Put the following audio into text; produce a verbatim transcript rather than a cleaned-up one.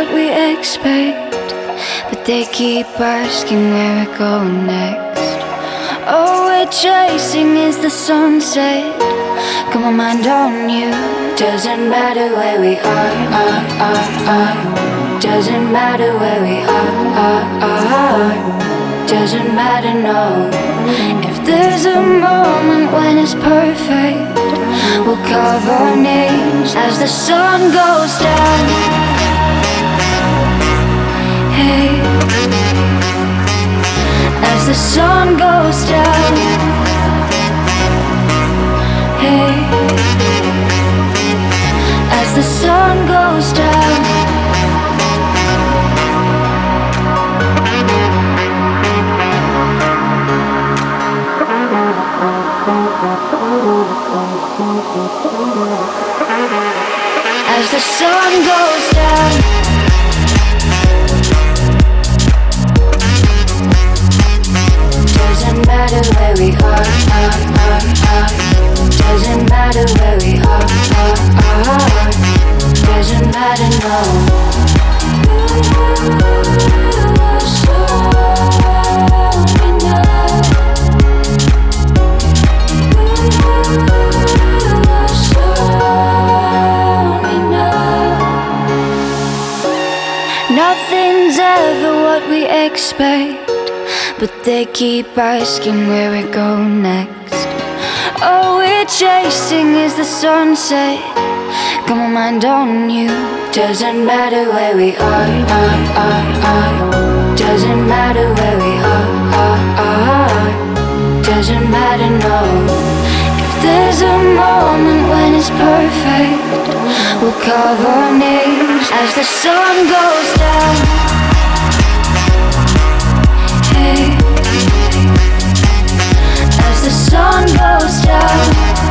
what we expect, but they keep asking where we're going next. All we're chasing is the sunset. Got my mind on you. Doesn't matter where we are, are, are, are. Doesn't matter where we are, are, are. Doesn't matter, no. If there's a moment when it's perfect, we'll carve our names as the sun goes down. Hey, as the sun goes down. Hey, as the sun goes down. As the sun goes down. Doesn't matter where we are, are, are, are. Doesn't matter where we are, are, are. Doesn't matter, no. Ooh, so we know. Nothing's ever what we expect, but they keep asking where we're going next. All we're chasing is the sunset. Got my mind on you. Doesn't matter where we are, are, are, are. Doesn't matter where we are, are, are. Doesn't matter, no. If there's a moment when it's perfect, we'll carve our names as the sun goes down. Hey, as the sun goes down.